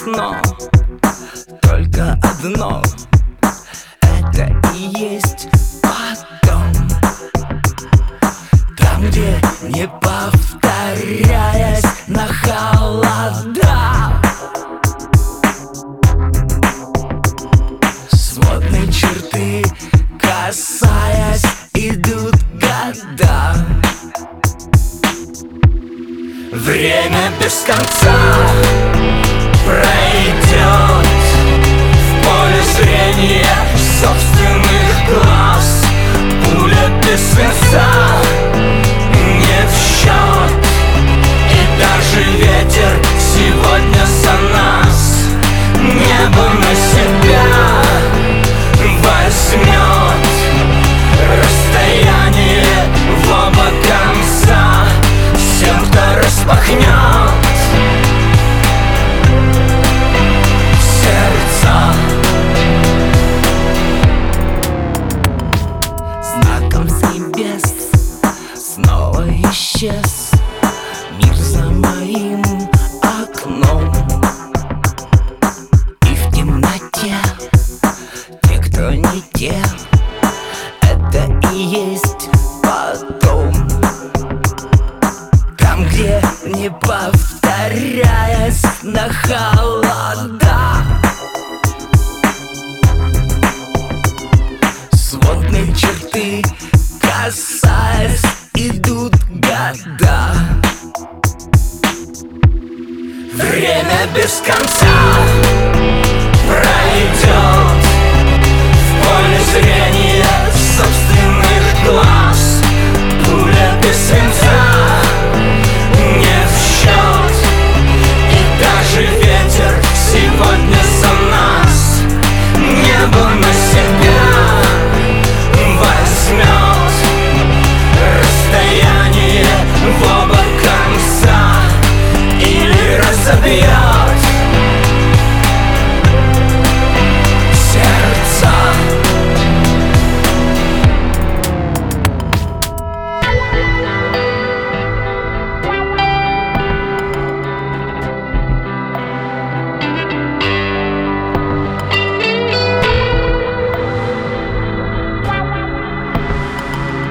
ясно только одно: это и есть потом. Там, где не повторяясь на холода, сводные черты касаясь, идут года. Время без конца пройдет в поле зрения собственных глаз. Пуля без свинца не в счет, и даже ветер сегодня за нас небо на себя возьмет. Расстояние в оба конца всем, кто распахнет сердца. Знаком с небес снова исчез мир за моим окном. И в темноте те, кто не те, это и есть потом. Там, где не повторяясь на холода, сводные черты касаясь, идут года. Время без конца пройдет в поле зрения собственных глаз. Пуля без свинца не в счет, и даже ветер сегодня за нас небо на себя возьмет. Расстояние в оба конца или разобьет сердца.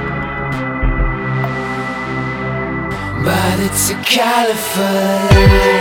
But it's a California.